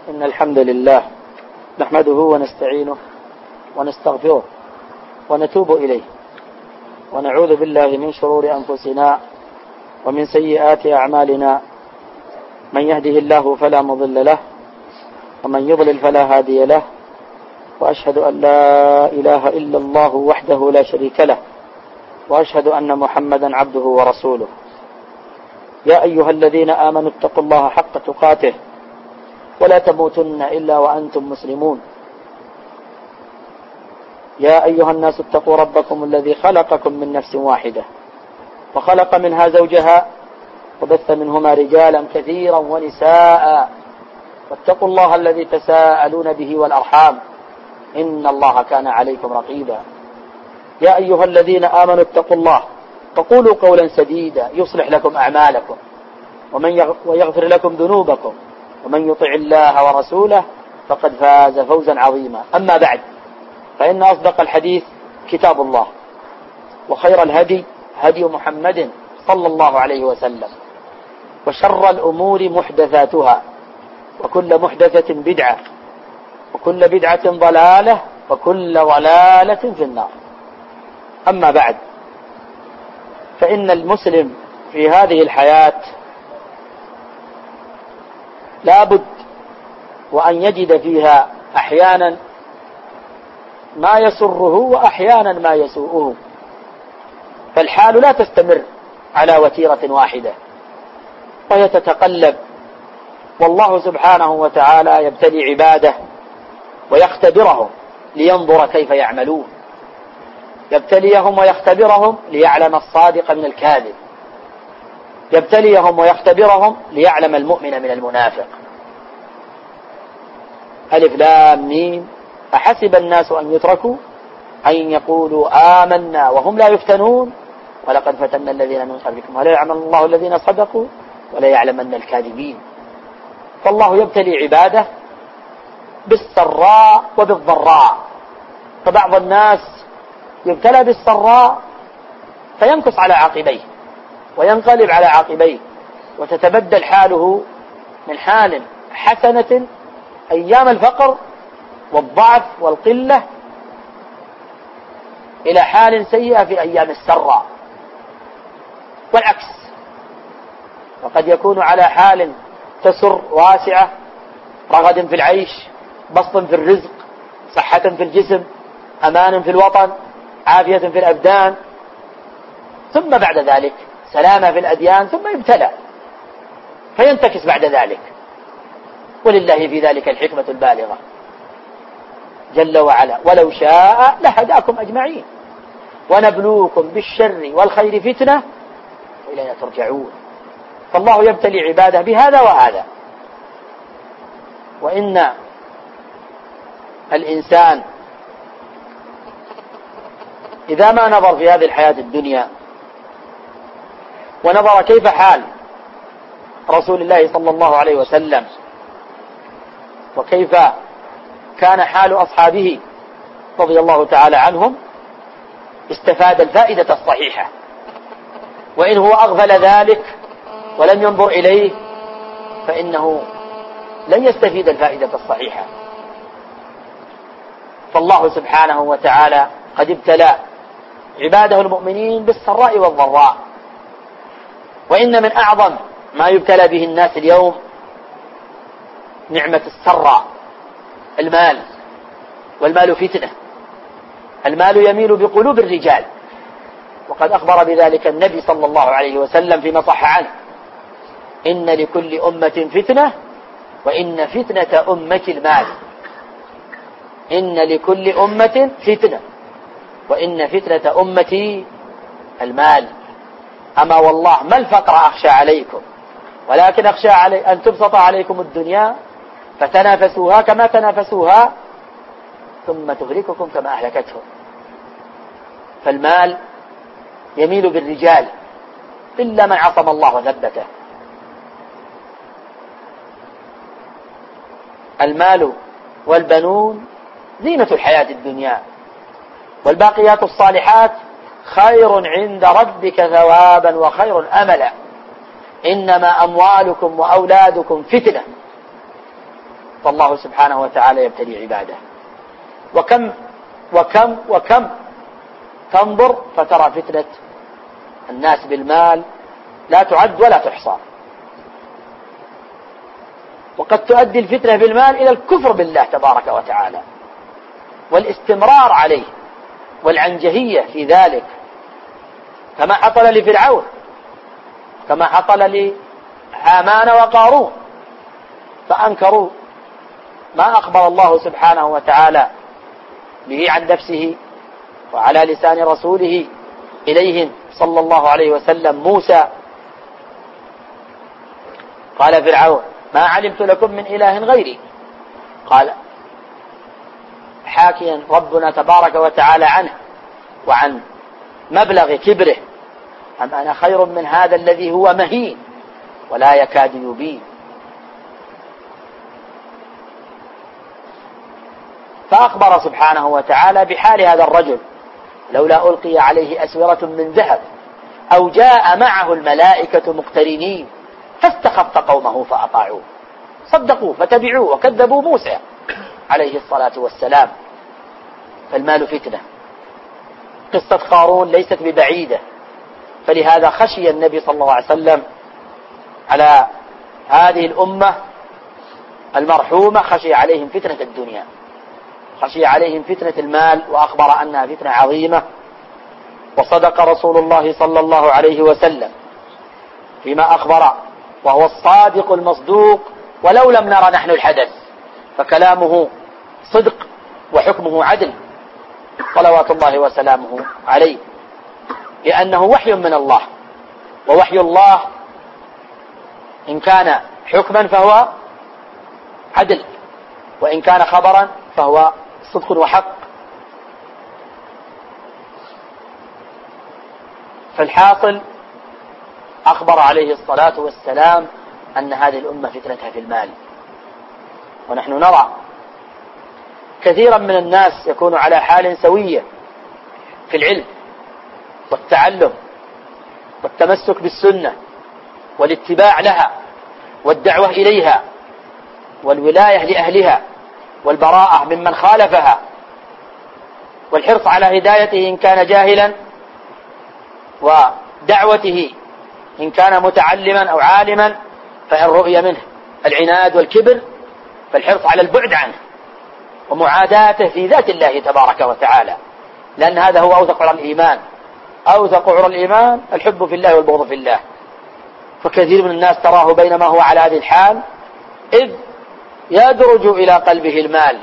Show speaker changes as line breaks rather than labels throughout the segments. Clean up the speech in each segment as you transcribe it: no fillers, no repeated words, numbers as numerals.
إن الحمد لله نحمده ونستعينه ونستغفره ونتوب إليه ونعوذ بالله من شرور أنفسنا ومن سيئات أعمالنا. من يهده الله فلا مضل له ومن يضلل فلا هادي له، وأشهد أن لا إله إلا الله وحده لا شريك له، وأشهد أن محمدا عبده ورسوله. يا أيها الذين آمنوا اتقوا الله حق تقاته ولا تموتن إلا وأنتم مسلمون. يا أيها الناس اتقوا ربكم الذي خلقكم من نفس واحدة وخلق منها زوجها وبث منهما رجالا كثيرا ونساء، واتقوا الله الذي تساءلون به والأرحام إن الله كان عليكم رقيبا. يا أيها الذين آمنوا اتقوا الله وقولوا قولا سديدا يصلح لكم أعمالكم ويغفر لكم ذنوبكم، ومن يطع الله ورسوله فقد فاز فوزا عظيما. أما بعد، فإن أصدق الحديث كتاب الله، وخير الهدي هدي محمد صلى الله عليه وسلم، وشر الأمور محدثاتها، وكل محدثة بدعة، وكل بدعة ضلالة، وكل ضلالة في النار. أما بعد، فإن المسلم في هذه الحياة لا بد وأن يجد فيها أحيانا ما يسره وأحيانا ما يسوءه، فالحال لا تستمر على وتيرة واحدة وهي تتقلب. والله سبحانه وتعالى يبتلي عباده ويختبرهم لينظر كيف يعملون، يبتليهم ويختبرهم ليعلم الصادق من الكاذب، يبتليهم ويختبرهم ليعلم المؤمن من المنافق. ألف لام ميم، أحسب الناس أن يتركوا أن يقولوا آمنا وهم لا يفتنون ولقد فتنا الذين من قبلكم ولا يعلم الله الذين صدقوا ولا يعلمن الكاذبين. فالله يبتلي عباده بالسراء وبالضراء. فبعض الناس يبتلى بالسراء فينكص على عقبيه وينقلب على عقبيه، وتتبدل حاله من حال حسنة أيام الفقر والضعف والقلة إلى حال سيئة في أيام السراء، والعكس. وقد يكون على حال تسر واسعة، رغد في العيش، بسط في الرزق، صحة في الجسم، أمان في الوطن، عافية في الأبدان، ثم بعد ذلك سلامة في الأديان، ثم يبتلى فينتكس بعد ذلك. ولله في ذلك الحكمة البالغة جل وعلا: ولو شاء لهداكم أجمعين ونبلوكم بالشر والخير فتنة وإلينا ترجعون. فالله يبتلي عباده بهذا وهذا. وإن الإنسان إذا ما نظر في هذه الحياة الدنيا ونظر كيف حال رسول الله صلى الله عليه وسلم وكيف كان حال أصحابه رضي الله تعالى عنهم، استفاد الفائدة الصحيحة. وإن هو أغفل ذلك ولم ينظر إليه فإنه لن يستفيد الفائدة الصحيحة. فالله سبحانه وتعالى قد ابتلى عباده المؤمنين بالسراء والضراء. وإن من أعظم ما يبتلى به الناس اليوم نعمة السراء، المال. والمال فتنة، المال يميل بقلوب الرجال، وقد أخبر بذلك النبي صلى الله عليه وسلم فيما صح عنه: إن لكل أمة فتنة وإن فتنة أمة المال. إن لكل أمة فتنة وإن فتنة أمتي المال. أما والله ما الفقر أخشى عليكم، ولكن أخشى أن تبسط عليكم الدنيا فتنافسوها كما تنافسوها ثم تهلككم كما أهلكتهم. فالمال يميل بالرجال إلا من عصم الله وثبته. المال والبنون زينة الحياة الدنيا، والباقيات الصالحات خير عند ربك ثوابا وخير أملا. إنما أموالكم وأولادكم فتنة فالله سبحانه وتعالى يبتلي عباده. وكم وكم وكم تنظر فترى فتنة الناس بالمال لا تعد ولا تحصى، وقد تؤدي الفتنة بالمال إلى الكفر بالله تبارك وتعالى والاستمرار عليه والعنجهية في ذلك، كما حصل لفرعون، كما حصل لهامان وقارون، فأنكروا ما أخبر الله سبحانه وتعالى به عن نفسه وعلى لسان رسوله إليهم صلى الله عليه وسلم موسى. قال فرعون ما علمت لكم من إله غيري، قال حاكيا ربنا تبارك وتعالى عنه وعن مبلغ كبره أم أنا خير من هذا الذي هو مهين ولا يكاد يبين. فأخبر سبحانه وتعالى بحال هذا الرجل لولا ألقي عليه أسورة من ذهب أو جاء معه الملائكة مقترنين فاستخف قومه فأطاعوه، صدقوا فتبعوه وكذبوا موسى عليه الصلاة والسلام. فالمال فتنة. قصة قارون ليست ببعيدة، فلهذا خشي النبي صلى الله عليه وسلم على هذه الأمة المرحومة، خشي عليهم فتنة الدنيا، خشي عليهم فتنة المال، وأخبر أنها فتنة عظيمة. وصدق رسول الله صلى الله عليه وسلم فيما أخبر، وهو الصادق المصدوق، ولو لم نرى نحن الحدث فكلامه صدق وحكمه عدل صلوات الله وسلامه عليه، لأنه وحي من الله، ووحي الله إن كان حكما فهو عدل، وإن كان خبرا فهو صدق وحق. فالحاصل أخبر عليه الصلاة والسلام أن هذه الأمة فتنتها في المال. ونحن نرى كثيرا من الناس يكون على حال سوية في العلم والتعلم والتمسك بالسنة والاتباع لها والدعوة إليها والولاية لأهلها والبراءة ممن خالفها والحرص على هدايته إن كان جاهلا، ودعوته إن كان متعلما أو عالما، فإن رؤي منه العناد والكبر فالحرص على البعد عنه ومعاداته في ذات الله تبارك وتعالى، لأن هذا هو أوثق عرى الإيمان. أوثق عرى الإيمان الحب في الله والبغض في الله. فكثير من الناس تراه بينما هو على هذه الحال إذ يدرج إلى قلبه المال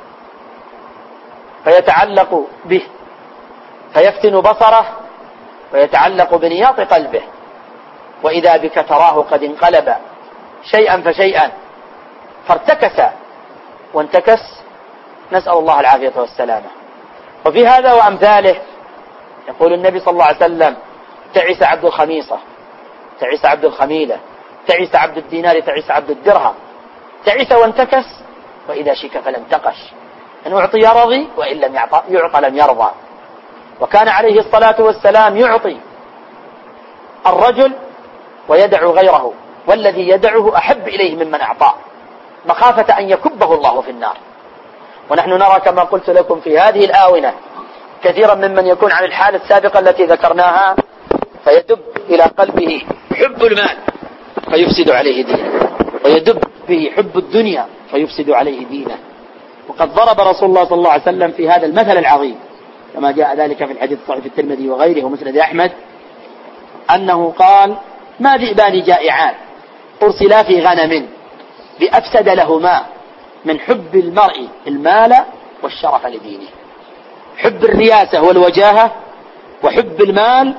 فيتعلق به فيفتن بصره ويتعلق بنياط قلبه، وإذا بك تراه قد انقلب شيئا فشيئا فارتكس وانتكس، نسأل الله العافية والسلامة. وفي هذا وأمثاله يقول النبي صلى الله عليه وسلم تعس عبد الخميصة، تعس عبد الخميلة، تعس عبد الدينار، تعس عبد الدرهم، تعس وانتكس، وإذا شك فلم تقش، إن أعطي رضي وإن لم يعطى لم يرضى. وكان عليه الصلاة والسلام يعطي الرجل ويدع غيره، والذي يدعه أحب إليه ممن أعطاه، مخافة أن يكبه الله في النار. ونحن نرى كما قلت لكم في هذه الآونة كثيرا ممن يكون عن الحالة السابقة التي ذكرناها فيدب إلى قلبه حب المال فيفسد عليه دينه، ويدب به حب الدنيا فيفسد عليه دينه. وقد ضرب رسول الله صلى الله عليه وسلم في هذا المثل العظيم كما جاء ذلك في الحديث الصحيح في الترمذي وغيره ومسند أحمد، أنه قال ما ذئبان جائعان أرسلا في غنم بأفسد لهما من حب المرء المال والشرف لدينه. حب الرياسة والوجاهة وحب المال،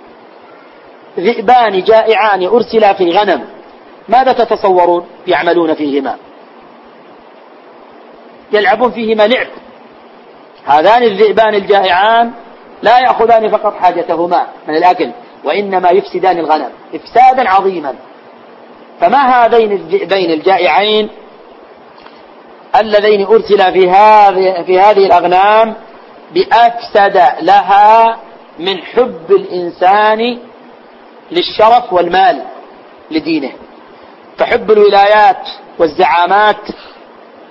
ذئبان جائعان أرسلا في غنم، ماذا تتصورون يعملون فيهما؟ يلعبون فيهما لعب. هذان الذئبان الجائعان لا يأخذان فقط حاجتهما من الأكل، وإنما يفسدان الغنم إفسادا عظيما. فما هذين الذئبين الجائعين اللذين أرسلا في هذه الأغنام بأفسد لها من حب الإنسان للشرف والمال لدينه. فحب الولايات والزعامات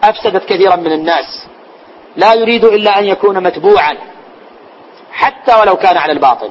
أفسدت كثيرا من الناس، لا يريد إلا أن يكون متبوعا حتى ولو كان على الباطل،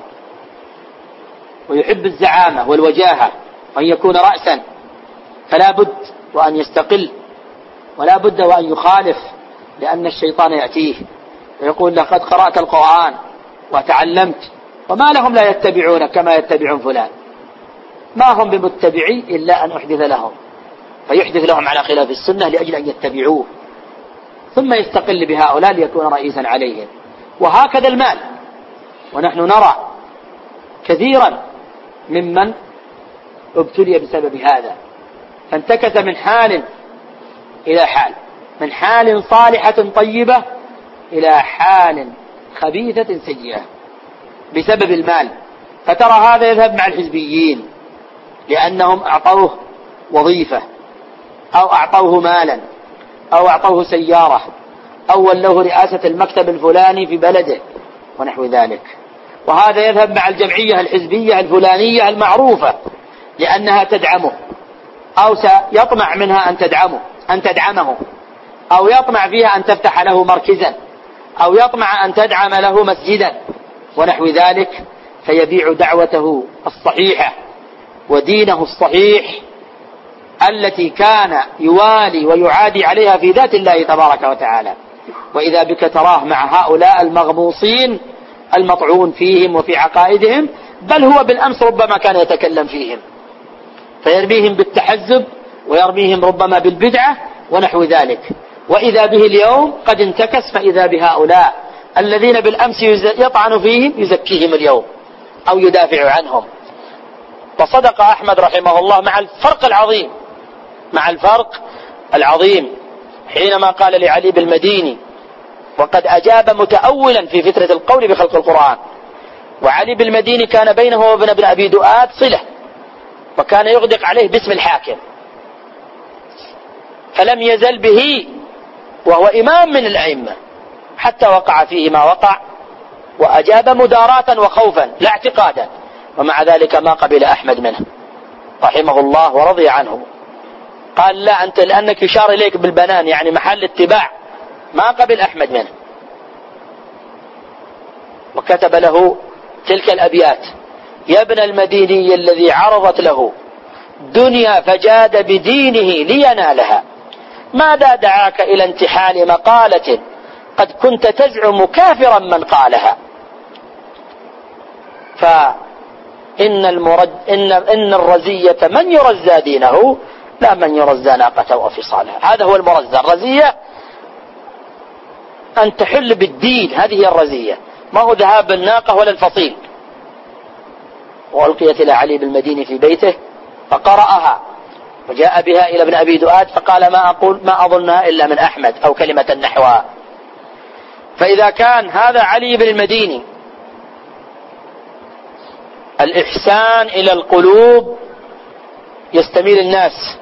ويحب الزعامة والوجاهة وأن يكون رأسا، فلا بد وأن يستقل، ولا بد وأن يخالف، لأن الشيطان يأتيه ويقول لقد قرأت القرآن وتعلمت، وما لهم لا يتبعون كما يتبعون فلان، ما هم بمتبعي إلا أن أحدث لهم، فيحدث لهم على خلاف السنة لأجل أن يتبعوه، ثم يستقل بهؤلاء ليكون رئيسا عليهم. وهكذا المال، ونحن نرى كثيرا ممن ابتلي بسبب هذا، فانتكس من حال إلى حال، من حال صالحة طيبة إلى حال خبيثة سيئة بسبب المال. فترى هذا يذهب مع الحزبيين لأنهم أعطوه وظيفة، أو أعطوه مالا، أو أعطوه سيارة، أو ولوه رئاسة المكتب الفلاني في بلده ونحو ذلك. وهذا يذهب مع الجمعية الحزبية الفلانية المعروفة لأنها تدعمه، أو سيطمع منها أن تدعمه، أو يطمع فيها أن تفتح له مركزا، أو يطمع أن تدعم له مسجدا ونحو ذلك، فيبيع دعوته الصحيحة ودينه الصحيح التي كان يوالي ويعادي عليها في ذات الله تبارك وتعالى. وإذا بك تراه مع هؤلاء المغموصين المطعون فيهم وفي عقائدهم، بل هو بالأمس ربما كان يتكلم فيهم، فيرميهم بالتحزب ويرميهم ربما بالبدعة ونحو ذلك. وإذا به اليوم قد انتكس، فإذا بهؤلاء الذين بالأمس يطعن فيهم يزكيهم اليوم أو يدافع عنهم. وصدق أحمد رحمه الله مع الفرق العظيم حينما قال لعلي بالمديني، وقد أجاب متأولا في فترة القول بخلق القرآن، وعلي بالمديني كان بينه وبين ابن أبي دؤاد صلة، وكان يغدق عليه باسم الحاكم، فلم يزل به وهو إمام من الأئمة حتى وقع فيه ما وقع، وأجاب مداراة وخوفا لا اعتقادا، ومع ذلك ما قبل أحمد منه رحمه الله ورضي عنه. قال لا، أنت لأنك يشار إليك بالبنان يعني محل اتباع، ما قبل أحمد منه. وكتب له تلك الأبيات: يا ابن المديني الذي عرضت له دنيا فجاد بدينه لينالها، ماذا دعاك إلى انتحال مقالة قد كنت تزعم كافرا من قالها. فإن إن الرزية من يرزى دينه لا من يرزى ناقته وفصالها. هذا هو المرزى. الرزية أن تحل بالدين، هذه هي الرزية، ما هو ذهاب الناقة ولا الفصيل. وألقيت إلى علي بالمديني في بيته فقرأها، وجاء بها إلى ابن أبي دؤاد فقال ما أظنها إلا من أحمد أو كلمة نحوها. فإذا كان هذا علي بن المديني الإحسان إلى القلوب يستميل الناس،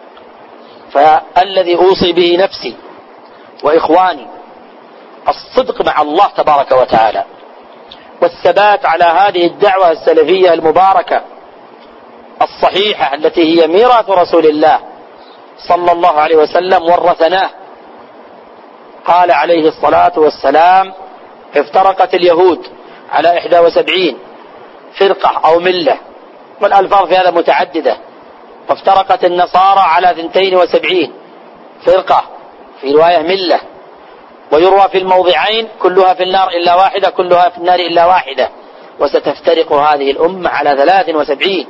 فالذي أوصي به نفسي وإخواني الصدق مع الله تبارك وتعالى، والثبات على هذه الدعوة السلفية المباركة الصحيحة التي هي ميراث رسول الله صلى الله عليه وسلم ورثناه. قال عليه الصلاة والسلام: افترقت اليهود على 71 فرقة أو ملة، والألفاظ في هذا متعددة. وافترقت النصارى على 72 فرقة، في رواية ملة. ويروى في الموضعين كلها في النار إلا واحدة، كلها في النار إلا واحدة. وستفترق هذه الأمة على 73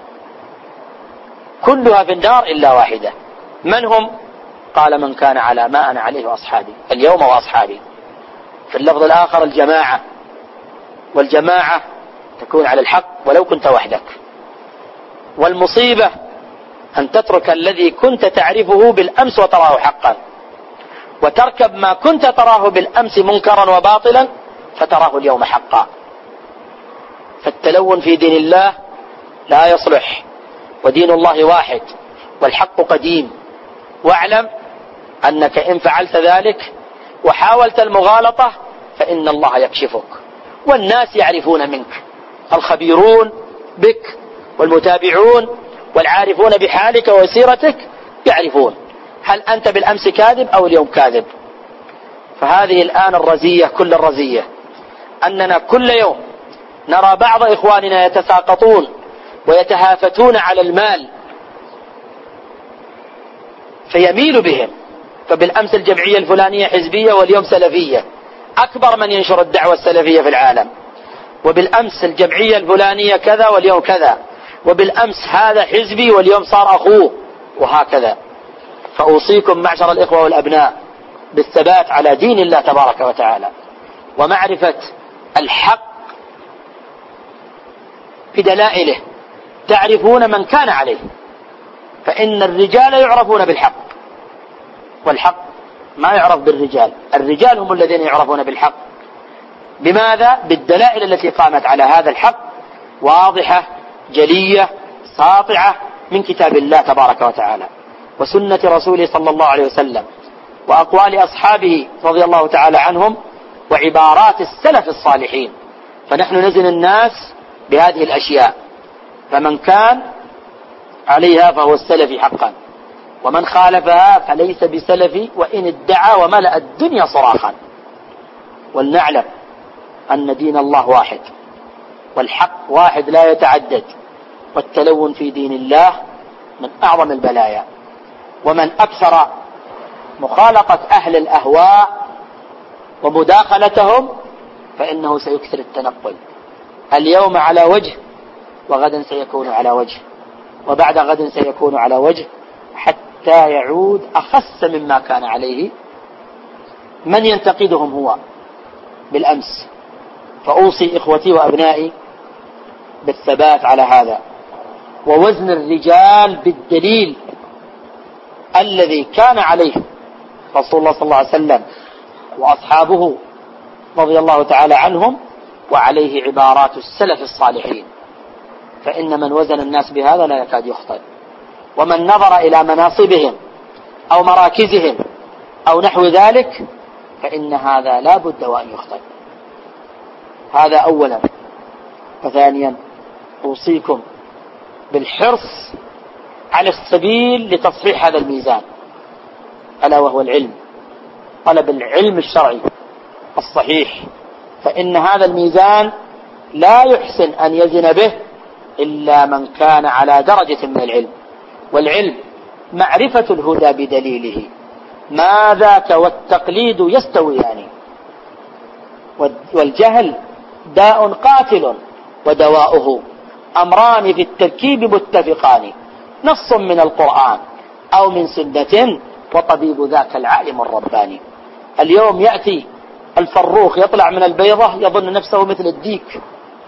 كلها في النار إلا واحدة. من هم؟ قال: من كان على ما أنا عليه وأصحابي اليوم وأصحابي. في اللفظ الآخر: الجماعة، والجماعة تكون على الحق ولو كنت وحدك. والمصيبة أن تترك الذي كنت تعرفه بالأمس وتراه حقا، وتركب ما كنت تراه بالأمس منكرا وباطلا فتراه اليوم حقا. فالتلون في دين الله لا يصلح، ودين الله واحد والحق قديم. واعلم أنك إن فعلت ذلك وحاولت المغالطة فإن الله يكشفك، والناس يعرفون منك، الخبيرون بك والمتابعون والعارفون بحالك وسيرتك يعرفون. هل أنت بالأمس كاذب أو اليوم كاذب؟ فهذه الآن الرزية، كل الرزية أننا كل يوم نرى بعض إخواننا يتساقطون ويتهافتون على المال فيميل بهم. فبالأمس الجمعية الفلانية حزبية واليوم سلفية، أكبر من ينشر الدعوة السلفية في العالم. وبالأمس الجمعية الفلانية كذا واليوم كذا، وبالأمس هذا حزبي واليوم صار أخوه، وهكذا. فأوصيكم معشر الإخوة والأبناء بالثبات على دين الله تبارك وتعالى، ومعرفة الحق بدلائله، تعرفون من كان عليه. فإن الرجال يعرفون بالحق، والحق ما يعرف بالرجال. الرجال هم الذين يعرفون بالحق. بماذا؟ بالدلائل التي قامت على هذا الحق، واضحة جلية ساطعة من كتاب الله تبارك وتعالى وسنة رسوله صلى الله عليه وسلم، وأقوال أصحابه رضي الله تعالى عنهم، وعبارات السلف الصالحين. فنحن نزن الناس بهذه الأشياء، فمن كان عليها فهو السلفي حقا، ومن خالفها فليس بسلفي وإن ادعى وملأ الدنيا صراخا. ولنعلم أن دين الله واحد، والحق واحد لا يتعدد، والتلون في دين الله من أعظم البلايا. ومن أكثر مخالطة أهل الأهواء ومداخلتهم فإنه سيكثر التنقل. اليوم على وجه، وغدا سيكون على وجه، وبعد غد سيكون على وجه، حتى يعود أخس مما كان عليه. من ينتقدهم هو بالأمس. فأوصي إخوتي وأبنائي بالثبات على هذا، ووزن الرجال بالدليل الذي كان عليه رسول الله صلى الله عليه وسلم وأصحابه رضي الله تعالى عنهم، وعليه عبارات السلف الصالحين. فإن من وزن الناس بهذا لا يكاد يخطئ. ومن نظر إلى مناصبهم أو مراكزهم أو نحو ذلك فإن هذا لا بد وأن يخطئ. هذا أولا. وثانيا أوصيكم بالحرص على السبيل لتصحيح هذا الميزان، ألا وهو العلم، طلب العلم الشرعي الصحيح. فإن هذا الميزان لا يحسن أن يزن به إلا من كان على درجة من العلم. والعلم معرفة الهدى بدليله، ما ذاك والتقليد يستويان. والجهل داء قاتل ودواؤه أمران في التركيب متفقان، نص من القرآن أو من سنة وطبيب ذاك العالم الرباني. اليوم يأتي الفروخ يطلع من البيضة يظن نفسه مثل الديك،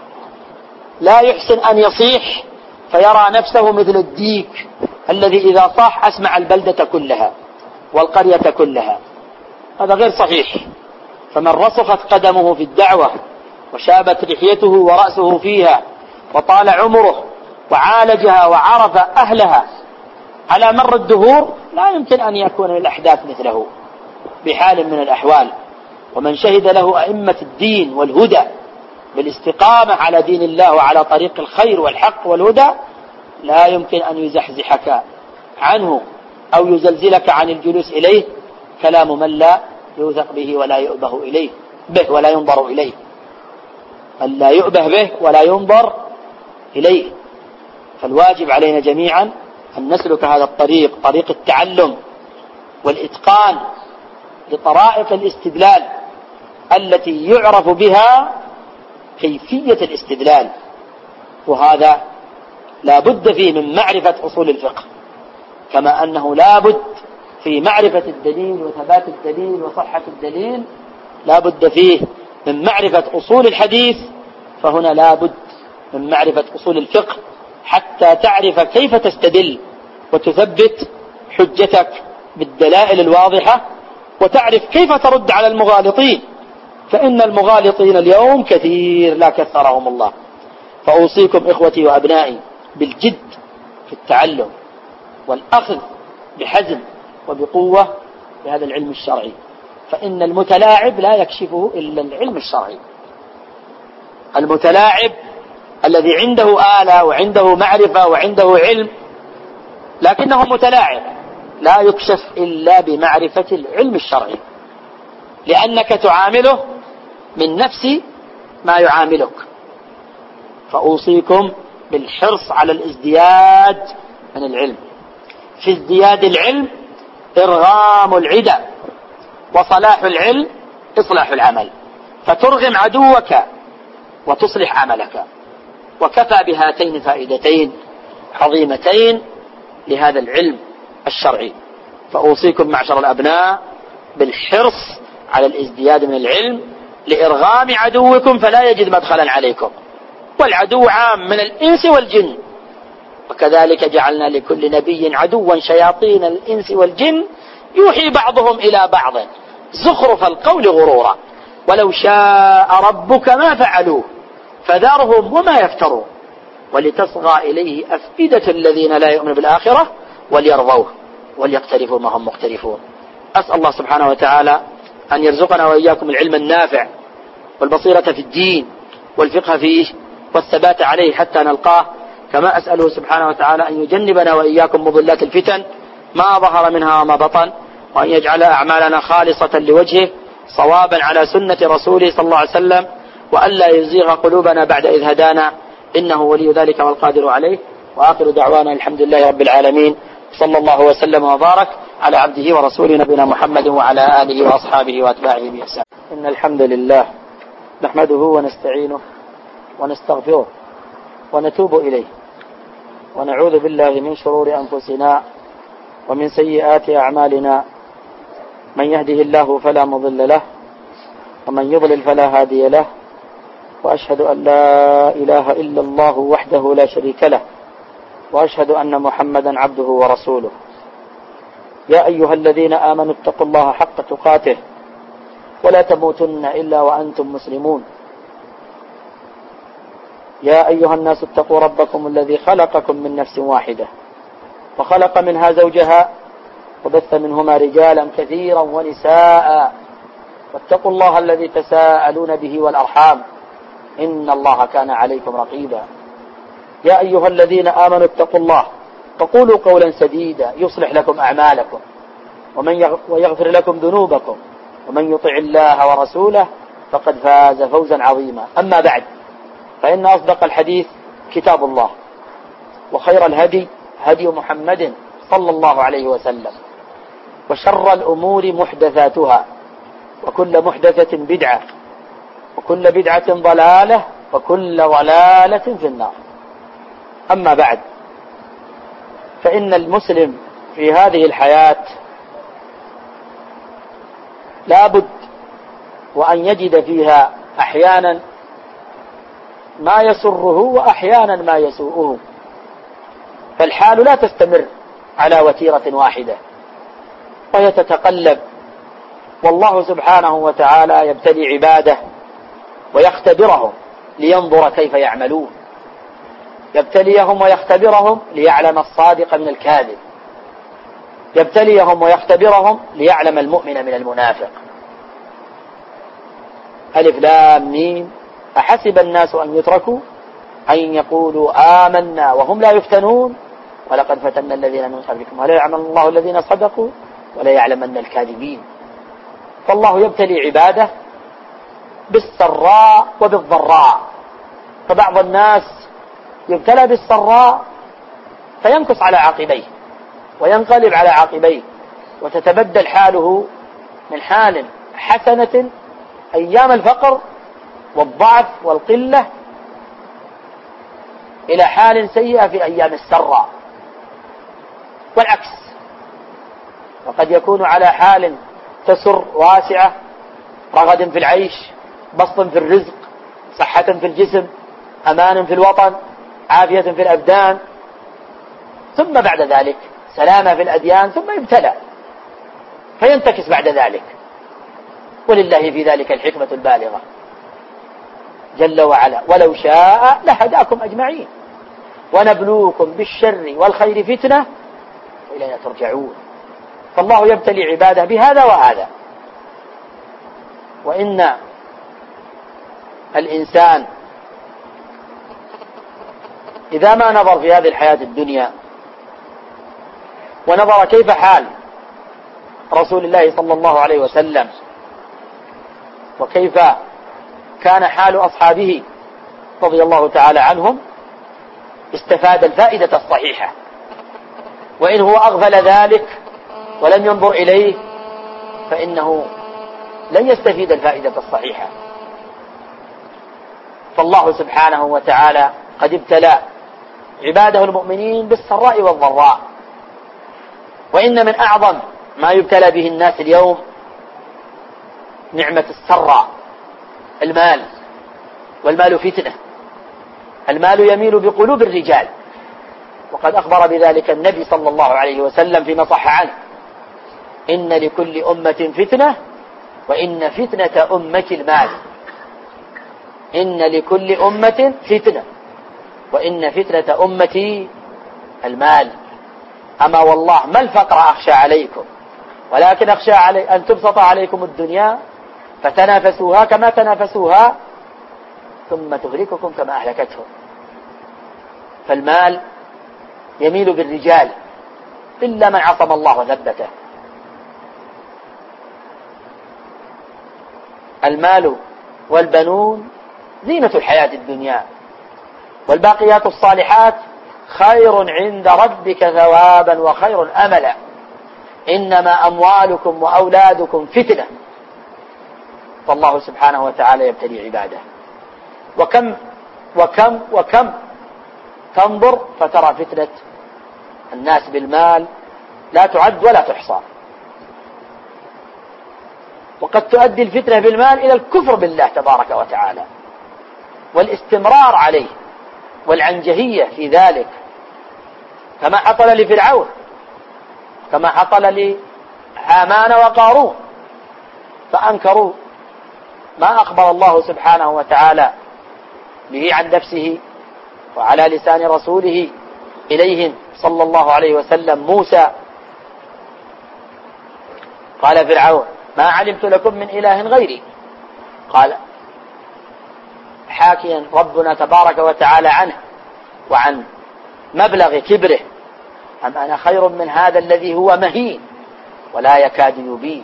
لا يحسن أن يصيح فيرى نفسه مثل الديك الذي إذا صاح أسمع البلدة كلها والقرية كلها. هذا غير صحيح. فمن رسخت قدمه في الدعوة وشابت لحيته ورأسه فيها وطال عمره وعالجها وعرف أهلها على مر الدهور لا يمكن أن يكون الأحداث مثله بحال من الأحوال. ومن شهد له أئمة الدين والهدى بالاستقامة على دين الله وعلى طريق الخير والحق والهدى لا يمكن أن يزحزحك عنه أو يزلزلك عن الجلوس إليه كلام من لا يوثق به ولا يؤبه إليه به ولا ينظر إليه، من لا يؤبه به ولا ينظر إليه. فالواجب علينا جميعا أن نسلك هذا الطريق، طريق التعلم والإتقان لطرائق الاستدلال التي يعرف بها كيفية الاستدلال. وهذا لا بد فيه من معرفة أصول الفقه، كما أنه لا بد في معرفة الدليل وثبات الدليل وصحة الدليل لا بد فيه من معرفة أصول الحديث. فهنا لا بد من معرفة أصول الفقه حتى تعرف كيف تستدل وتثبت حجتك بالدلائل الواضحة، وتعرف كيف ترد على المغالطين، فإن المغالطين اليوم كثير لا كثرهم الله. فأوصيكم إخوتي وأبنائي بالجد في التعلم والأخذ بحزم وبقوة بهذا العلم الشرعي، فإن المتلاعب لا يكشفه إلا العلم الشرعي. المتلاعب الذي عنده آلة وعنده معرفة وعنده علم لكنه متلاعب لا يكشف إلا بمعرفة العلم الشرعي، لأنك تعامله من نفس ما يعاملك. فأوصيكم بالحرص على الازدياد من العلم. في ازدياد العلم إرغام العدى، وصلاح العلم إصلاح العمل، فترغم عدوك وتصلح عملك. وكفى بهاتين فائدتين عظيمتين لهذا العلم الشرعي. فأوصيكم معشر الأبناء بالحرص على الازدياد من العلم لإرغام عدوكم فلا يجد مدخلا عليكم. والعدو عام من الإنس والجن، وكذلك جعلنا لكل نبي عدوا شياطين الإنس والجن يوحي بعضهم إلى بعض زخرف القول غرورا ولو شاء ربك ما فعلوه فذرهم وما يفترون ولتصغى إليه أفئدة الذين لا يؤمنون بالآخرة وليرضوه وليقترفوا ما هم مقترفون. أسأل الله سبحانه وتعالى أن يرزقنا وإياكم العلم النافع والبصيرة في الدين والفقه فيه والثبات عليه حتى نلقاه، كما أسأله سبحانه وتعالى أن يجنبنا وإياكم مضلات الفتن ما ظهر منها وما بطن، وأن يجعل أعمالنا خالصة لوجهه صوابا على سنة رسوله صلى الله عليه وسلم، وألا يزيغ قلوبنا بعد إذ هدانا، إنه ولي ذلك والقادر عليه. وآخر دعوانا الحمد لله رب العالمين، صلى الله وسلم وبارك على عبده ورسوله نبينا محمد وعلى آله وأصحابه وأتباعه بإحسان. إن الحمد لله نحمده ونستعينه ونستغفره ونتوب إليه، ونعوذ بالله من شرور أنفسنا ومن سيئات أعمالنا، من يهده الله فلا مضل له ومن يضلل فلا هادي له، وأشهد أن لا إله إلا الله وحده لا شريك له، وأشهد أن محمدا عبده ورسوله. يا أيها الذين آمنوا اتقوا الله حق تقاته ولا تموتن إلا وأنتم مسلمون. يا أيها الناس اتقوا ربكم الذي خلقكم من نفس واحدة وخلق منها زوجها وبث منهما رجالا كثيرا ونساء، واتقوا الله الذي تساءلون به والأرحام إن الله كان عليكم رقيبا. يا أيها الذين آمنوا اتقوا الله وقولوا قولا سديدا يصلح لكم أعمالكم ويغفر لكم ذنوبكم، ومن يطع الله ورسوله فقد فاز فوزا عظيما. أما بعد، فإن أصدق الحديث كتاب الله، وخير الهدي هدي محمد صلى الله عليه وسلم، وشر الأمور محدثاتها، وكل محدثة بدعة، وكل بدعة ضلالة، وكل ضلالة في النار. أما بعد، فإن المسلم في هذه الحياة لابد وأن يجد فيها أحيانا ما يسره وأحيانا ما يسوءه، فالحال لا تستمر على وتيرة واحدة وهي تتقلب. والله سبحانه وتعالى يبتلي عباده ويختبرهم لينظر كيف يعملون، يبتليهم ويختبرهم ليعلم الصادق من الكاذب، يبتليهم ويختبرهم ليعلم المؤمن من المنافق. ألف لام ميم، أحسب الناس أن يتركوا أن يقولوا آمنا وهم لا يفتنون ولقد فتنا الذين من قبلكم ولا يعلم الله الذين صدقوا ولا يعلمن الكاذبين. فالله يبتلي عباده بالسراء وبالضراء، فبعض الناس يبتلى بالسراء فينكص على عقبيه وينقلب على عقبيه، وتتبدل حاله من حال حسنة أيام الفقر والضعف والقلة إلى حال سيئة في أيام السراء، والعكس. وقد يكون على حال تسر واسعة، رغد في العيش، بسط في الرزق، صحة في الجسم، أمان في الوطن، عافية في الأبدان، ثم بعد ذلك سلامة في الأديان، ثم يبتلى فينتكس بعد ذلك. ولله في ذلك الحكمة البالغة جل وعلا، ولو شاء لهداكم أجمعين ونبلوكم بالشر والخير فتنة وإلينا ترجعون. فالله يبتلي عباده بهذا وهذا. وإن الإنسان إذا ما نظر في هذه الحياة الدنيا ونظر كيف حال رسول الله صلى الله عليه وسلم وكيف كان حال أصحابه رضي الله تعالى عنهم، استفاد الفائدة الصحيحة. وإن هو أغفل ذلك ولم ينظر إليه فإنه لن يستفيد الفائدة الصحيحة. فالله سبحانه وتعالى قد ابتلى عباده المؤمنين بالسراء والضراء، وإن من أعظم ما يبتلى به الناس اليوم نعمة السراء، المال. والمال فتنة، المال يميل بقلوب الرجال، وقد أخبر بذلك النبي صلى الله عليه وسلم فيما صح عنه: إن لكل أمة فتنة وإن فتنة أمتي المال. إن لكل أمة فتنة وإن فتنة أمتي المال. أما والله ما الفقر أخشى عليكم، ولكن أخشى أن تبسط عليكم الدنيا فتنافسوها كما تنافسوها ثم تهلككم كما أهلكتهم. فالمال يميل بالرجال إلا من عصم الله وثبته. المال والبنون زينة الحياة الدنيا، والباقيات الصالحات خير عند ربك ثوابا وخير أملا. إنما أموالكم وأولادكم فتنة. فالله سبحانه وتعالى يبتلي عباده. وكم وكم وكم تنظر فترى فتنة الناس بالمال لا تعد ولا تحصى، وقد تؤدي الفتنة بالمال إلى الكفر بالله تبارك وتعالى والاستمرار عليه والعنجهية في ذلك، كما حصل لفرعون، كما حصل لهامان وقارون، فأنكروا ما أخبر الله سبحانه وتعالى به عن نفسه وعلى لسان رسوله إليهم صلى الله عليه وسلم موسى. قال فرعون: ما علمت لكم من إله غيري. قال حاكيا ربنا تبارك وتعالى عنه وعن مبلغ كبره: أم أنا خير من هذا الذي هو مهين ولا يكاد يبين.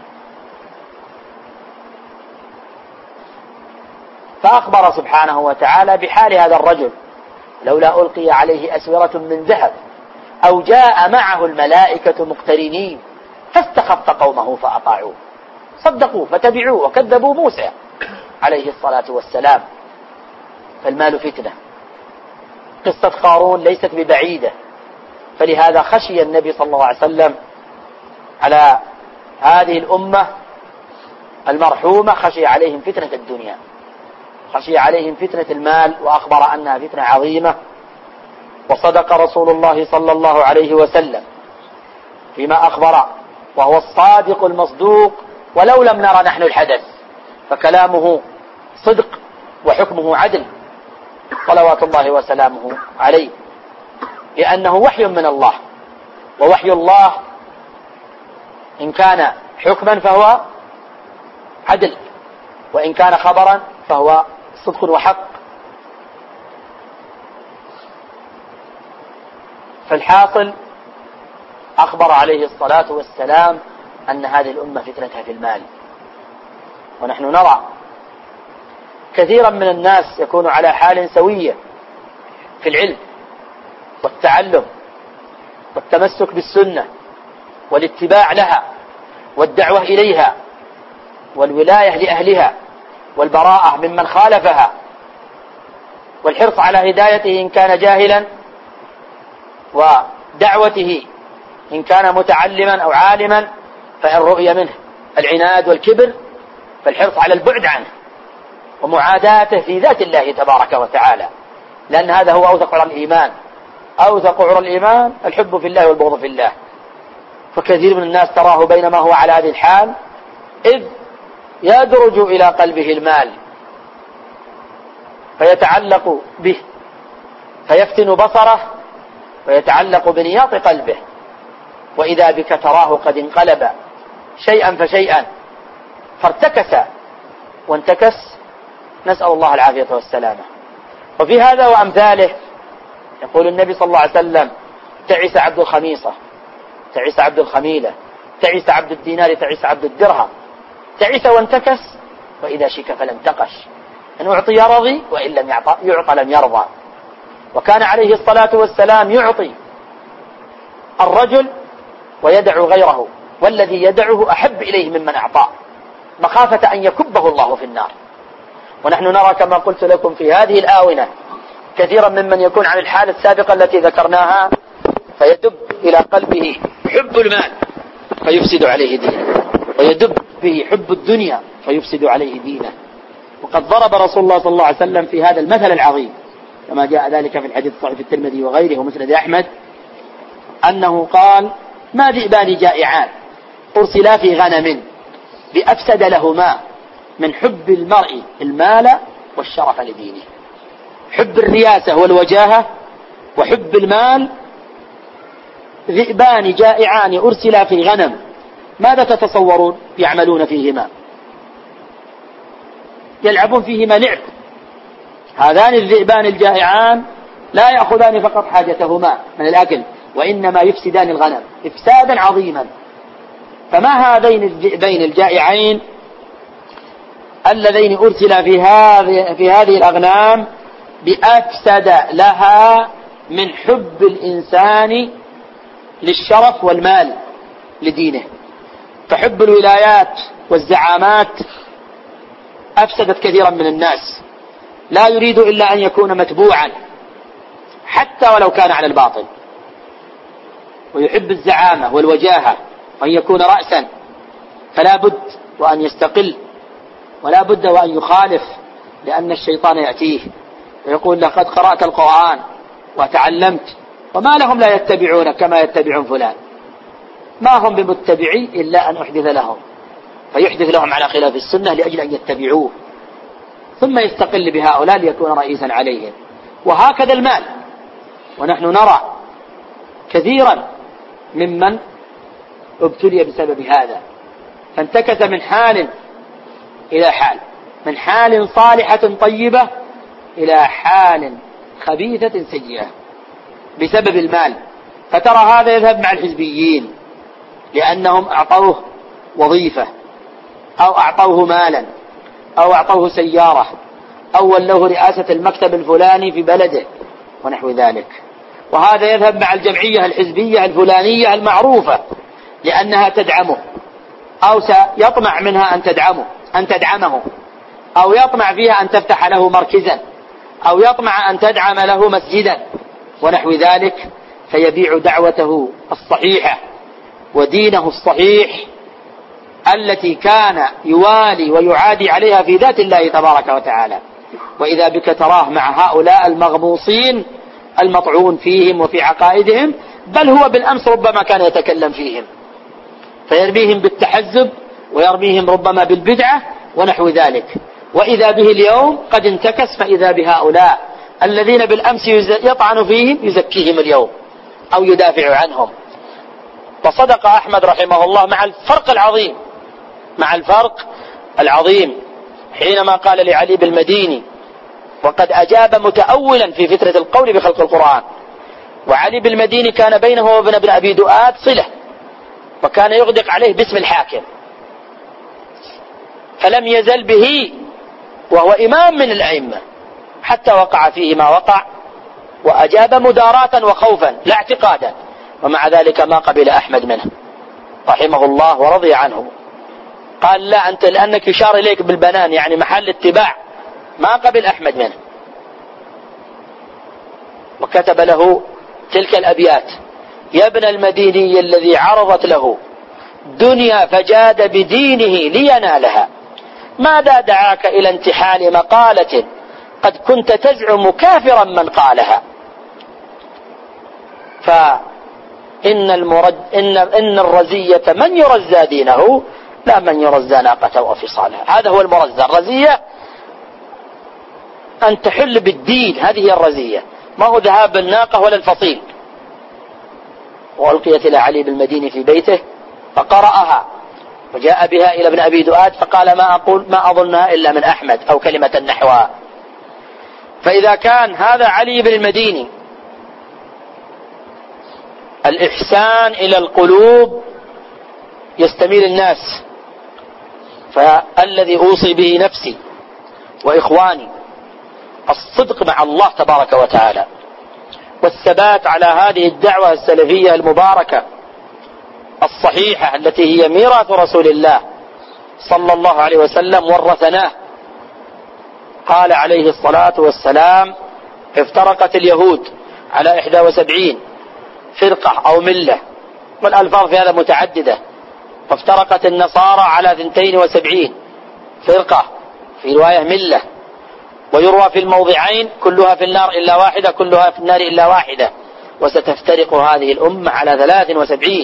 فأخبر سبحانه وتعالى بحال هذا الرجل: لولا ألقي عليه أسورة من ذهب أو جاء معه الملائكة مقترنين فاستخف قومه فأطاعوه. صدقوا فتبعوه وكذبوا موسى عليه الصلاة والسلام. فالمال فتنة. قصة قارون ليست ببعيدة، فلهذا خشي النبي صلى الله عليه وسلم على هذه الأمة المرحومة، خشي عليهم فتنة الدنيا، خشي عليهم فتنة المال، وأخبر أنها فتنة عظيمة. وصدق رسول الله صلى الله عليه وسلم فيما أخبر، وهو الصادق المصدوق، ولو لم نرى نحن الحدث فكلامه صدق وحكمه عدل صلوات الله وسلامه عليه، لأنه وحي من الله، ووحي الله إن كان حكما فهو عدل، وإن كان خبرا فهو صدق وحق. فالحاصل أخبر عليه الصلاة والسلام أن هذه الأمة فتنتها في المال. ونحن نرى كثيرا من الناس يكون على حال سوية في العلم والتعلم والتمسك بالسنة والاتباع لها والدعوة إليها والولاية لأهلها والبراءة ممن خالفها والحرص على هدايته إن كان جاهلا، ودعوته إن كان متعلما أو عالما، فإن رؤي منه العناد والكبر فالحرص على البعد عنه ومعاداته في ذات الله تبارك وتعالى، لأن هذا هو أوثق عرى الإيمان. أوثق عرى الإيمان الحب في الله والبغض في الله. فكثير من الناس تراه بينما هو على هذه الحال إذ يدرج إلى قلبه المال فيتعلق به فيفتن بصره ويتعلق بنياط قلبه، وإذا بك تراه قد انقلب شيئا فشيئا فارتكس وانتكس، نسأل الله العافية والسلامة. وفي هذا وأمثاله يقول النبي صلى الله عليه وسلم: تعس عبد الخميصة تعس عبد الخميلة، تعس عبد الدينار، تعس عبد الدرهم، تعس وانتكس، وإذا شك فلم تقش، إن أعطي رضي وإن لم يعطى لم يرضى. وكان عليه الصلاة والسلام يعطي الرجل ويدع غيره، والذي يدعه أحب إليه ممن أعطاه، مخافة أن يكبه الله في النار. ونحن نرى كما قلت لكم في هذه الآونة كثيرا ممن يكون عن الحالة السابقة التي ذكرناها، فيدب إلى قلبه حب المال فيفسد عليه دينه، ويدب به حب الدنيا فيفسد عليه دينه. وقد ضرب رسول الله صلى الله عليه وسلم في هذا المثل العظيم كما جاء ذلك في الحديث الصحيح في الترمذي وغيره ومسند أحمد، أنه قال: ما ذئبان جائعان أرسلا في غنم بأفسد لهما من حب المرء المال والشرف لدينه. حب الرياسة والوجاهة وحب المال، ذئبان جائعان أرسلا في غنم، ماذا تتصورون يعملون فيهما؟ يلعبون فيهما لعب. هذان الذئبان الجائعان لا يأخذان فقط حاجتهما من الأكل، وإنما يفسدان الغنم إفسادا عظيما. فما هذين الذئبين الجائعين اللذين أرسلا في هذه الأغنام بأفسد لها من حب الإنسان للشرف والمال لدينه. فحب الولايات والزعامات أفسدت كثيرا من الناس، لا يريد إلا أن يكون متبوعا حتى ولو كان على الباطل، ويحب الزعامة والوجاهة وأن يكون رأسا، فلا بد وأن يستقل، ولا بد وأن يخالف، لأن الشيطان يأتيه ويقول: لقد قرأت القرآن وتعلمت، وما لهم لا يتبعون كما يتبعون فلان. ما هم بمتبعي إلا أن أحدث لهم، فيحدث لهم على خلاف السنة لأجل أن يتبعوه، ثم يستقل بهؤلاء ليكون رئيسا عليهم. وهكذا المال. ونحن نرى كثيرا ممن ابتلي بسبب هذا، فانتكس من حال إلى حال، من حال صالحة طيبة إلى حال خبيثة سيئة بسبب المال. فترى هذا يذهب مع الحزبيين لأنهم أعطوه وظيفة، أو أعطوه مالا، أو أعطوه سيارة، أو ولوه رئاسة المكتب الفلاني في بلده ونحو ذلك. وهذا يذهب مع الجمعية الحزبية الفلانية المعروفة لأنها تدعمه، أو سيطمع منها أن تدعمه، أو يطمع فيها أن تفتح له مركزا، أو يطمع أن تدعم له مسجدا ونحو ذلك، فيبيع دعوته الصحيحة ودينه الصحيح التي كان يوالي ويعادي عليها في ذات الله تبارك وتعالى. وإذا بك تراه مع هؤلاء المغموصين المطعون فيهم وفي عقائدهم، بل هو بالأمس ربما كان يتكلم فيهم، فيرميهم بالتحزب ويرميهم ربما بالبدعة ونحو ذلك. وإذا به اليوم قد انتكس، فإذا بهؤلاء الذين بالأمس يطعن فيهم يزكيهم اليوم أو يدافع عنهم. وصدق أحمد رحمه الله مع الفرق العظيم حينما قال لعلي بالمديني، وقد أجاب متأولا في فترة القول بخلق القرآن. وعلي بالمديني كان بينه وبين ابن أبي دؤاد صلة، وكان يغدق عليه باسم الحاكم، فلم يزل به وهو إمام من الأئمة حتى وقع فيه ما وقع، وأجاب مداراة وخوفا لا اعتقادا، ومع ذلك ما قبل أحمد منه رحمه الله ورضي عنه. قال: لا، أنت لأنك يشار إليك بالبنان يعني محل اتباع، ما قبل أحمد منه. وكتب له تلك الأبيات: يا ابن المديني الذي عرضت له دنيا فجاد بدينه لينالها، ماذا دعاك إلى انتحال مقالة قد كنت تزعم كافرا من قالها. فإن إن الرزية من يرزى دينه لا من يرزى ناقته وفصالها. هذا هو المرزى. الرزية أن تحل بالدين، هذه هي الرزية، ما هو ذهاب الناقة ولا الفصيل. وألقيت إلى علي بالمديني في بيته فقرأها، وجاء بها إلى ابن أبي دؤاد فقال: ما أظنها إلا من أحمد، أو كلمة نحوها. فإذا كان هذا علي بن المديني الإحسان إلى القلوب يستميل الناس. فالذي أوصي به نفسي وإخواني الصدق مع الله تبارك وتعالى، والثبات على هذه الدعوة السلفية المباركة الصحيحة التي هي ميراث رسول الله صلى الله عليه وسلم ورثناه. قال عليه الصلاة والسلام: افترقت اليهود على 71 فرقة أو ملة، والألفاظ في هذا متعددة. وافترقت النصارى على 72 فرقة، في رواية ملة. ويروى في الموضعين: كلها في النار إلا واحدة، كلها في النار إلا واحدة. وستفترق هذه الأمة على 73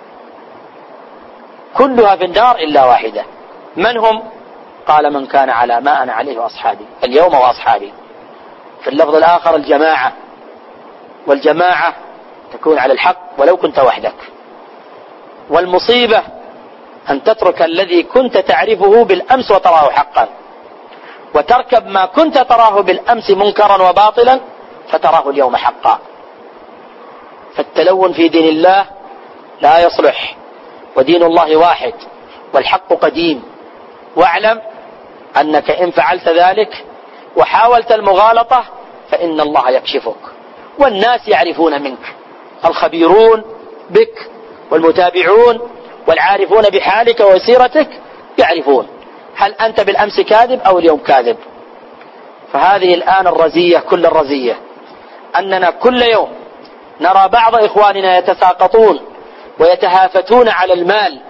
كلها في النار إلا واحدة. من هم؟ قال: من كان على ما أنا عليه وأصحابي اليوم وأصحابي. في اللفظ الآخر: الجماعة. والجماعة تكون على الحق ولو كنت وحدك. والمصيبة أن تترك الذي كنت تعرفه بالأمس وتراه حقا، وتركب ما كنت تراه بالأمس منكرا وباطلا فتراه اليوم حقا. فالتلون في دين الله لا يصلح، ودين الله واحد والحق قديم. واعلم أنك إن فعلت ذلك وحاولت المغالطة فإن الله يكشفك، والناس يعرفون منك، الخبيرون بك والمتابعون والعارفون بحالك وسيرتك يعرفون هل أنت بالأمس كاذب أو اليوم كاذب. فهذه الآن الرزية كل الرزية، أننا كل يوم نرى بعض إخواننا يتساقطون ويتهافتون على المال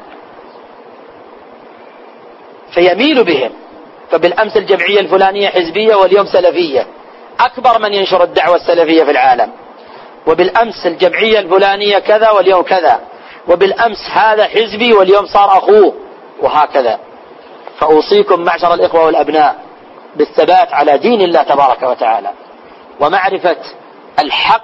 فيميل بهم. فبالأمس الجمعية الفلانية حزبية واليوم سلفية، أكبر من ينشر الدعوة السلفية في العالم. وبالأمس الجمعية الفلانية كذا واليوم كذا، وبالأمس هذا حزبي واليوم صار أخوه، وهكذا. فأوصيكم معشر الإخوة والأبناء بالثبات على دين الله تبارك وتعالى، ومعرفة الحق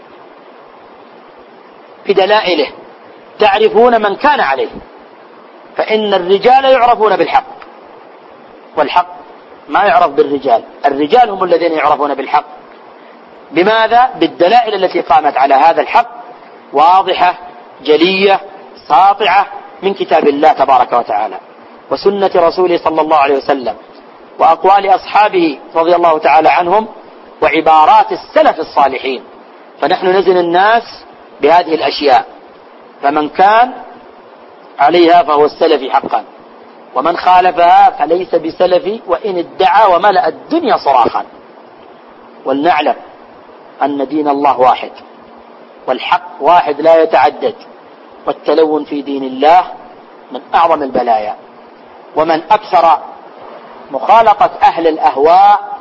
بدلائله. تعرفون من كان عليه، فإن الرجال يعرفون بالحق، والحق ما يعرف بالرجال. الرجال هم الذين يعرفون بالحق. بماذا؟ بالدلائل التي قامت على هذا الحق، واضحة جلية ساطعة من كتاب الله تبارك وتعالى وسنة رسوله صلى الله عليه وسلم، وأقوال أصحابه رضي الله تعالى عنهم، وعبارات السلف الصالحين. فنحن نزن الناس بهذه الأشياء، فمن كان عليها فهو السلفي حقا، ومن خالفها فليس بسلفي وإن ادعى وملأ الدنيا صراخا. ولنعلم أن دين الله واحد والحق واحد لا يتعدد، والتلون في دين الله من أعظم البلايا. ومن أكثر مخالطة أهل الأهواء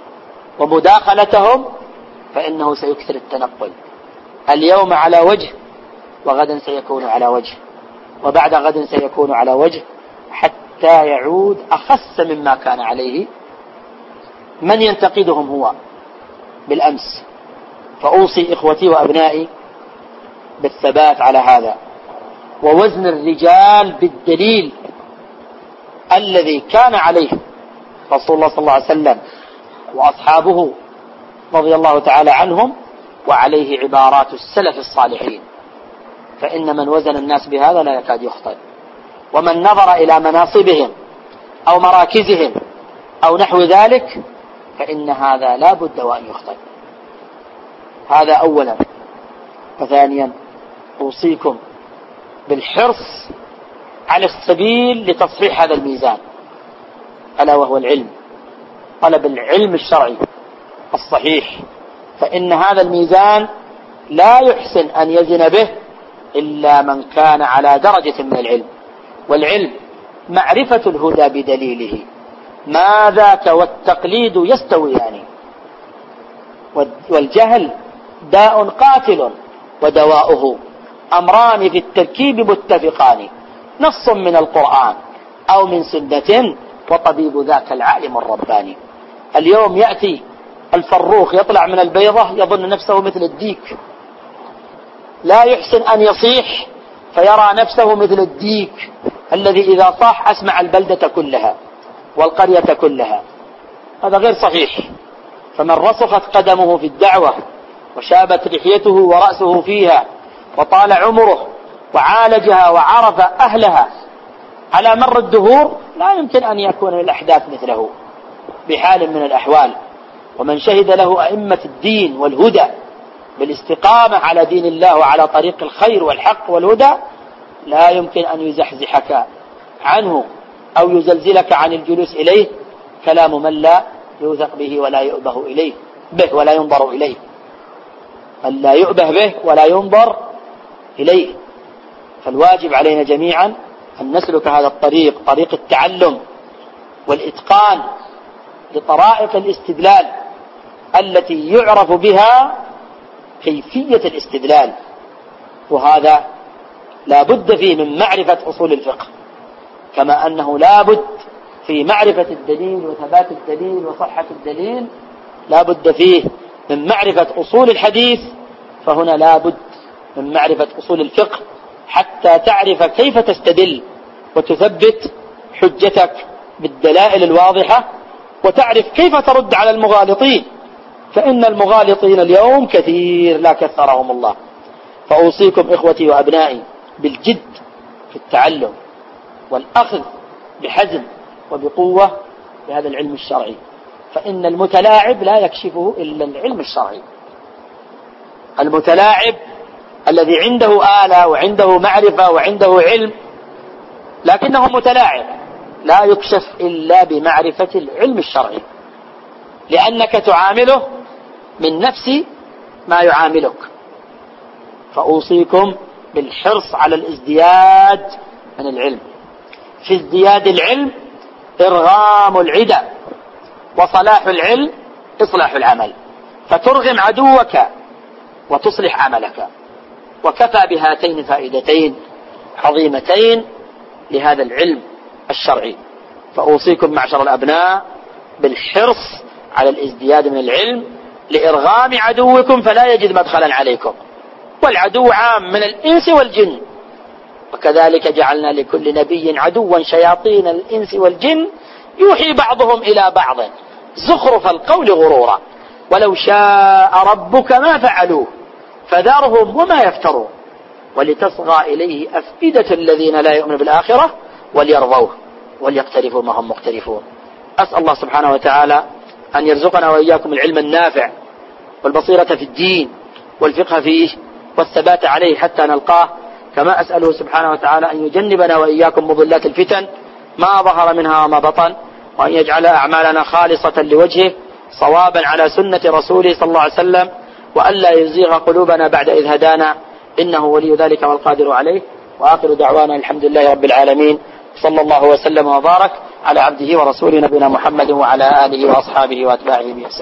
ومداخلتهم فإنه سيكثر التنقل. اليوم على وجه، وغدا سيكون على وجه، وبعد غد سيكون على وجه، حتى يعود أخس مما كان عليه. من ينتقدهم هو بالأمس. فأوصي إخوتي وأبنائي بالثبات على هذا، ووزن الرجال بالدليل الذي كان عليه رسول الله صلى الله عليه وسلم وأصحابه رضي الله تعالى عنهم، وعليه عبارات السلف الصالحين. فإن من وزن الناس بهذا لا يكاد يخطئ. ومن نظر إلى مناصبهم أو مراكزهم أو نحو ذلك فإن هذا لا بد وأن يخطئ. هذا أولا. وثانيا أوصيكم بالحرص على السبيل لتصحيح هذا الميزان، ألا وهو العلم، طلب العلم الشرعي الصحيح. فإن هذا الميزان لا يحسن أن يزن به إلا من كان على درجة من العلم. والعلم معرفة الهدى بدليله، ما ذاك والتقليد يستويان. والجهل داء قاتل ودواؤه أمران في التركيب متفقان، نص من القرآن أو من سنة وطبيب ذاك العالم الرباني. اليوم يأتي الفروخ يطلع من البيضة يظن نفسه مثل الديك، لا يحسن أن يصيح فيرى نفسه مثل الديك الذي إذا صاح أسمع البلدة كلها والقرية كلها. هذا غير صحيح. فمن رسخت قدمه في الدعوة وشابت لحيته ورأسه فيها وطال عمره وعالجها وعرف أهلها على مر الدهور، لا يمكن أن يكون الأحداث مثله بحال من الأحوال. ومن شهد له أئمة الدين والهدى بالاستقامة على دين الله وعلى طريق الخير والحق والهدى لا يمكن أن يزحزحك عنه أو يزلزلك عن الجلوس إليه كلام من لا يوثق به ولا يؤبه إليه به ولا ينظر إليه، من لا يؤبه به ولا ينظر إليه. فالواجب علينا جميعا أن نسلك هذا الطريق، طريق التعلم والإتقان لطرائق الاستدلال التي يعرف بها كيفية الاستدلال، وهذا لا بد فيه من معرفة أصول الفقه، كما أنه لا بد في معرفة الدليل وثبات الدليل وصحة الدليل لا بد فيه من معرفة أصول الحديث. فهنا لا بد من معرفة أصول الفقه حتى تعرف كيف تستدل وتثبت حجتك بالدلائل الواضحة، وتعرف كيف ترد على المغالطين، فإن المغالطين اليوم كثير لا كثرهم الله. فأوصيكم إخوتي وأبنائي بالجد في التعلم والأخذ بحزم وبقوة بهذا العلم الشرعي، فإن المتلاعب لا يكشفه إلا العلم الشرعي. المتلاعب الذي عنده آلة وعنده معرفة وعنده علم لكنه متلاعب لا يكشف إلا بمعرفة العلم الشرعي، لأنك تعامله من نفس ما يعاملك. فأوصيكم بالحرص على الازدياد من العلم. في ازدياد العلم إرغام العدى، وصلاح العلم إصلاح العمل، فترغم عدوك وتصلح عملك. وكفى بهاتين فائدتين عظيمتين لهذا العلم الشرعي. فأوصيكم معشر الأبناء بالحرص على الازدياد من العلم لإرغام عدوكم فلا يجد مدخلا عليكم، والعدو عام من الإنس والجن، وكذلك جعلنا لكل نبي عدوا شياطين الإنس والجن يوحي بعضهم إلى بعض زخرف القول غرورا ولو شاء ربك ما فعلوه فذرهم وما يفترون ولتصغى إليه أفئدة الذين لا يؤمنون بالآخرة وليرضوه وليقترفوا ما هم مقترفون. أسأل الله سبحانه وتعالى أن يرزقنا وإياكم العلم النافع والبصيرة في الدين والفقه فيه والثبات عليه حتى نلقاه، كما أسأله سبحانه وتعالى أن يجنبنا وإياكم مضلات الفتن ما ظهر منها وما بطن، وأن يجعل أعمالنا خالصة لوجهه صوابا على سنة رسوله صلى الله عليه وسلم، وألا يزيغ قلوبنا بعد إذ هدانا، إنه ولي ذلك والقادر عليه. وآخر دعوانا الحمد لله رب العالمين، صلى الله وسلم وبارك على عبده ورسوله نبينا محمد وعلى آله وأصحابه وأتباعه بإحسان.